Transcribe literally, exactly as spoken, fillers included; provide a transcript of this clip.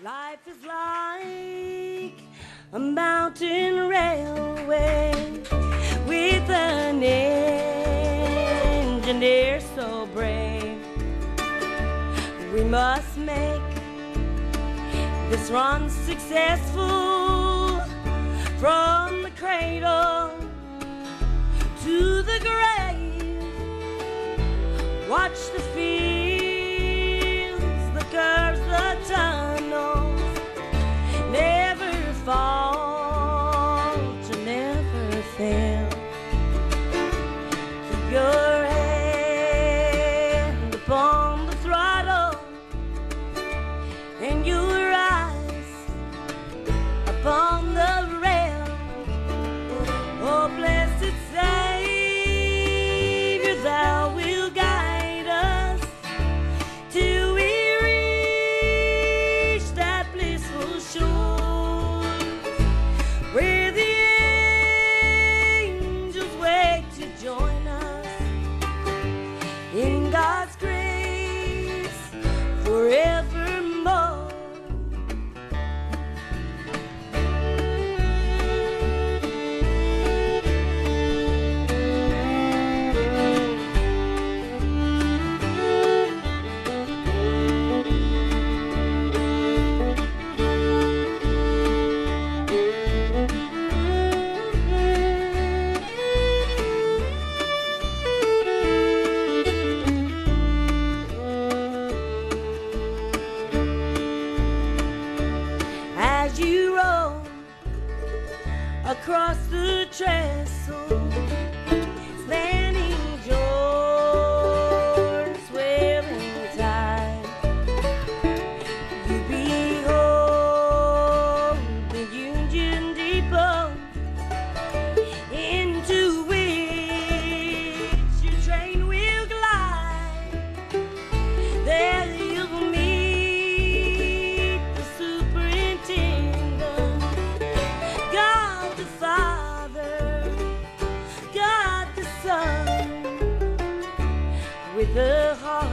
Life is like a mountain railway with an engineer so brave. We must make this run successful from the cradle to the grave. Watch the fields, the curves, the tunnels, never fall to never fail. Keep your hand upon the throttle and your eyes upon the rail. Oh, blessed Savior, thou wilt guide us till we reach that blissful shore where the angels wait to join us in God's grace forevermore. As you roll across the trestle, spanning Jordan's swelling tide, you behold the Union Depot into which your train will glide. There you'll meet the superintendent, God the Father, God the Son, with a heart